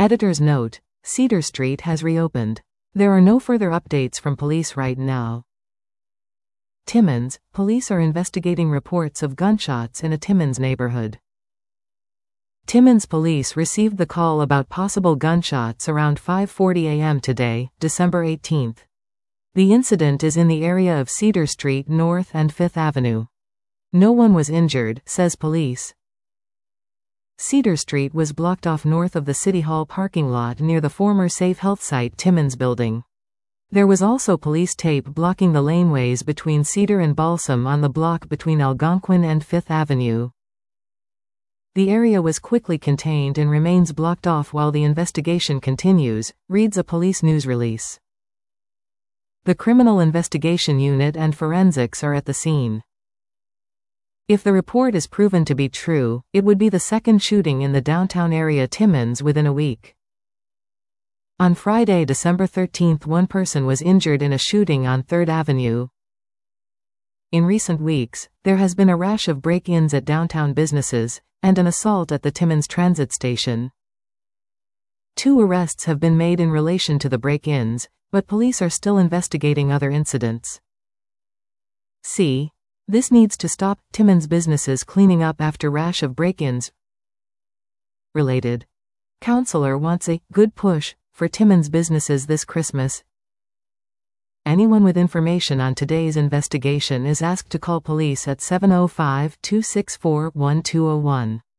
Editor's note: Cedar Street has reopened. There are no further updates from police right now. Timmins, police are investigating reports of gunshots in a Timmins neighborhood. Timmins police received the call about possible gunshots around 5:40 a.m. today, December 18. The incident is in the area of Cedar Street North and 5th Avenue. No one was injured, says police. Cedar Street was blocked off north of the City Hall parking lot near the former Safe Health site Timmins building. There was also police tape blocking the laneways between Cedar and Balsam on the block between Algonquin and 5th Avenue. The area was quickly contained and remains blocked off while the investigation continues, reads a police news release. The Criminal Investigation Unit and forensics are at the scene. If the report is proven to be true, it would be the second shooting in the downtown area Timmins within a week. On Friday, December 13, one person was injured in a shooting on 3rd Avenue. In recent weeks, there has been a rash of break-ins at downtown businesses, and an assault at the Timmins transit station. 2 arrests have been made in relation to the break-ins, but police are still investigating other incidents. C. This needs to stop. Timmins businesses cleaning up after rash of break-ins. Related. Counselor wants a good push for Timmins businesses this Christmas. Anyone with information on today's investigation is asked to call police at 705-264-1201.